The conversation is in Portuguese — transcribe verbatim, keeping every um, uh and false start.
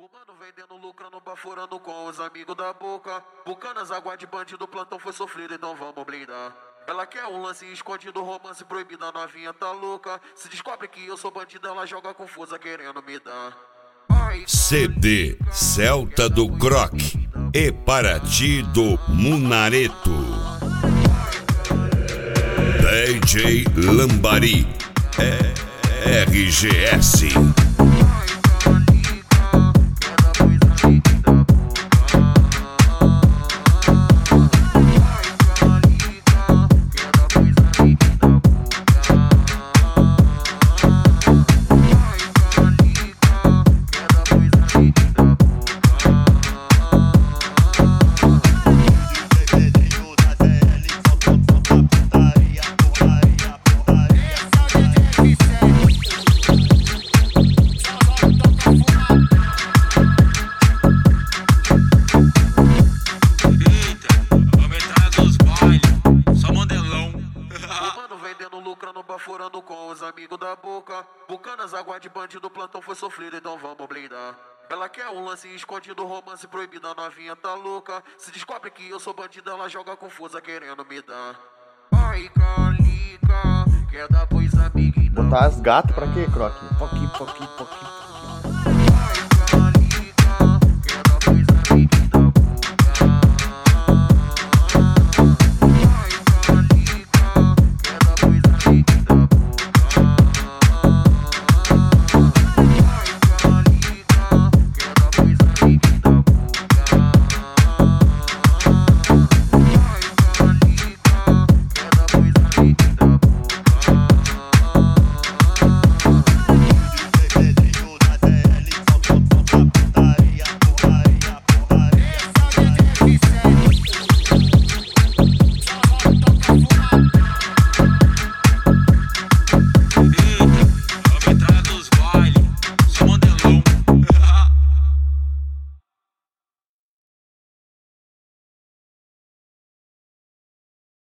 Fumando, vendendo, lucrando, baforando com os amigos da boca. Bucanas, água de bandido, plantão foi sofrido, então vamos blindar. Ela quer um lance escondido, romance proibido, a novinha tá louca. Se descobre que eu sou bandido, ela joga confusa querendo me dar. Ai, C D Celta do Croc e Paraty do Munareto. D J Lambari é R G S. Baforando com os amigos da boca. Bucanas, água de bandido, plantão foi sofrido, então vamos blindar. Ela quer um lance escondido, romance proibido, a novinha tá louca. Se descobre que eu sou bandido, ela joga confusa querendo me dar. Ai, calica, quer dar pois amiga. Botar as gatas pra quê, Croc? Poqui, poqui, poqui.